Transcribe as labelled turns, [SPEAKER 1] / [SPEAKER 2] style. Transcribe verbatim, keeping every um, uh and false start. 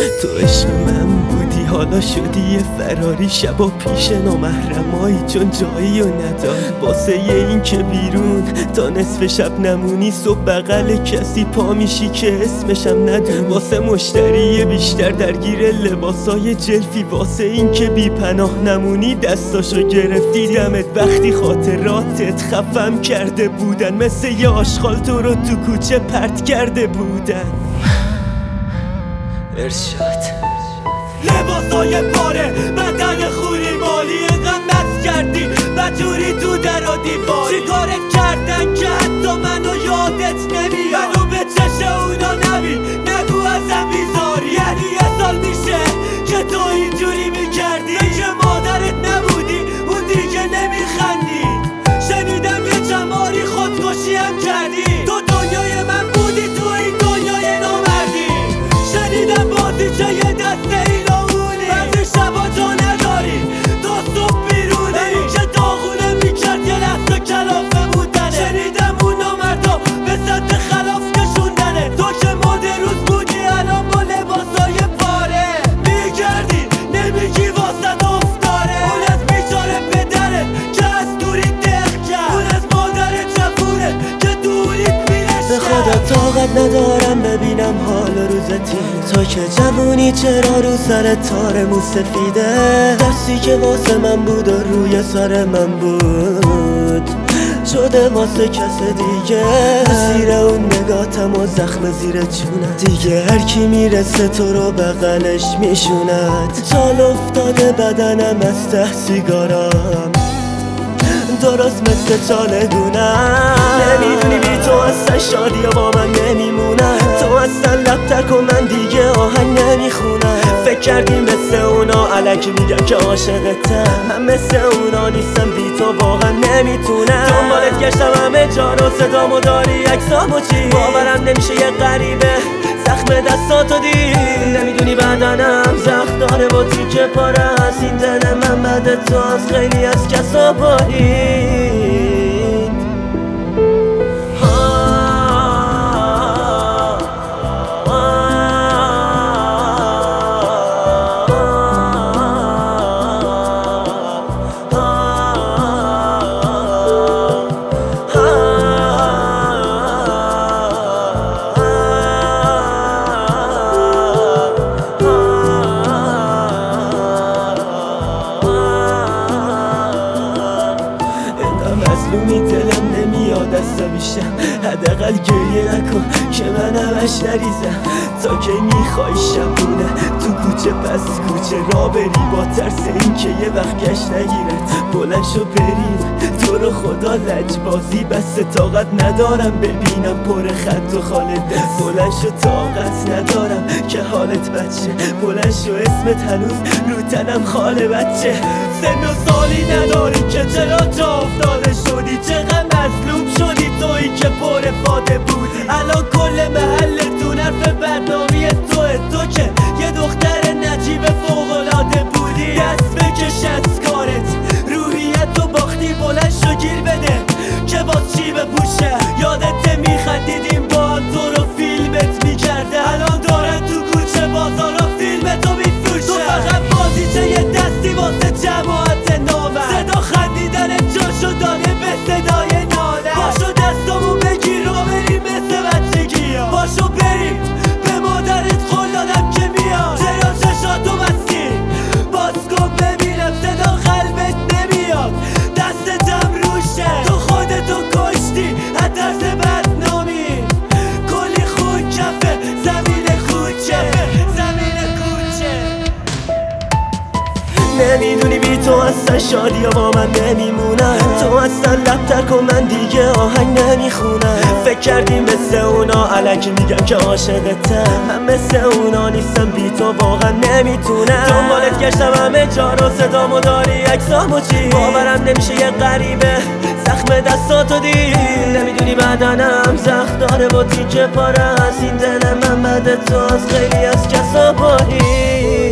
[SPEAKER 1] تو عشق من بودی حالا شدی یه فراری، شبا پیش نامحرمایی چون جایی و ندار. واسه این که بیرون تا نصف شب نمونی، صبح بغل کسی پا میشی که اسمشم ندونی. واسه مشتری بیشتر درگیر لباسای جلفی، واسه این که بی پناه نمونی دستاشو گرفتی. دمت وقتی خاطراتت خفم کرده بودن، مثل یه آشغال تو رو تو کوچه پرت کرده بودن. ارشاد
[SPEAKER 2] لباسای پاره، بدن خوری مالی، اینقدر مست کردی بطوری تو در و دیواری. چی کارت کردن که حتی منو یادت نمیاد؟ منو به چش اونا نبی، نگو ازم بیزاری. یعنی یه سال میشه که تو اینجوری میکردی، که مادرت نبودی اون دیگه نمیخندی. شنیدم یه چماری خودکشی هم کردی. تو دنیای من بودی، تو این دنیای نامردی. شنیدم بازی چه یه دسته ایلامونی، بعضی شبا جا نداری تا صبح بیرونی. این که داغونه میکرد یه لحظه کلافه بودنه. شنیدم اون نامردا به سطح خلاف کشوندنه. تو که ماد روز بودی الان با لباسای پاره میگردی، نمیگی واسه افتاره. اون از بیچاره پدرت که از دوری دق کرد، اون از مادرت جفونه که دوریت میرشت.
[SPEAKER 1] به خدا طاقت ندارم ببینم حال روزتی، تو که جوونی چرا رو سر تار مو سفیده. دستی که واسه من بود و روی سر من بود شده واسه کس دیگه. زیر اون نگاتم و زخم زیر جونت، دیگه هر کی میرسه تو رو بغلش میشوند. چال افتاده بدنم از ته سیگارم، درست مثل چالگونم. نمیدونی بی تو اصلا شادی با من نمیمونم. تو اصلا لب تر کن من دیگه آهنگ نمیخونم. فکر کردی مثل اونا علکی میگم که عاشقتم، من مثل اونا نیستم، بی تو واقعا نمیتونم. دنبالت گشتم همه جا رو، صدامو داری عکسامو چی، باورم نمیشه یه غریبه زخم دستاتو دید. نمیدونی بدنم زخم داره و تیکه پاره هست. این دل من بعد تو از خیلی از کسا برید. مظلومی دلم نمیاد عصبیشم، حداقل گریه نکن که من همش نریزم. تا کی میخوای شبونه تو کوچه پس کوچه را بری، با ترس این که یه وقت گشت نگیرد. بلند شو بریم تو رو خدا لجبازی، بس طاقت ندارم ببینم پر خط و خال دست. بلند شو طاقت ندارم که حالت بچه، بلند شو اسمت هنوز رو تنم خاله بچه. سن و سالی نداری که چرا جا افتاده شدی، چقدر مظلوم شدی تویی که پر فاده بودی. الان کل محلتون حرف بدنامی توه، تو که یه دختر نجیب فوق‌العاده بودی. دست بکش از کارت، روحیت رو باختی، بلند شو گیر بده که باز چی بپوشه. یادت میخندیدیم با هم تو رو فیلمت میکرده، الان دارن تو کوچه بازارا فیلمتو میفروشه. تو فقط بازیچه یه دستی واسه جماعت نامه، صدا خندیدن جاشو داده به صدای ناله. باشو دستامو بگیر و بریم مثل بچگی ها، باشو بریم به مادرت قول دادم که میاد. چرا چشاتو بستی باز کن ببینم، صدا قلبت نمیاد، دستتم روشه. تو خودتو کشتی از درس بدنامی، کلی خون کفه زمین کوچه، زمین کوچه. نمیدونی بی تو اصلا شادی با من نمیمونم. تو اصلا لب تر کن من دیگه آهنگ نمیخونم. فکر کردی مثل اونا علکی میگم که عاشقتم، من مثل اونا نیستم، بی تو واقعا نمیتونم. دنبالت گشتم همه جا رو، صدامو داری عکسامو چی، باورم نمیشه یه غریبه زخم دستاتو دید. نمیدونی بدنم زخم داره و تیکه پاره هست. این دل من بعد تو از خیلی از کسا برید.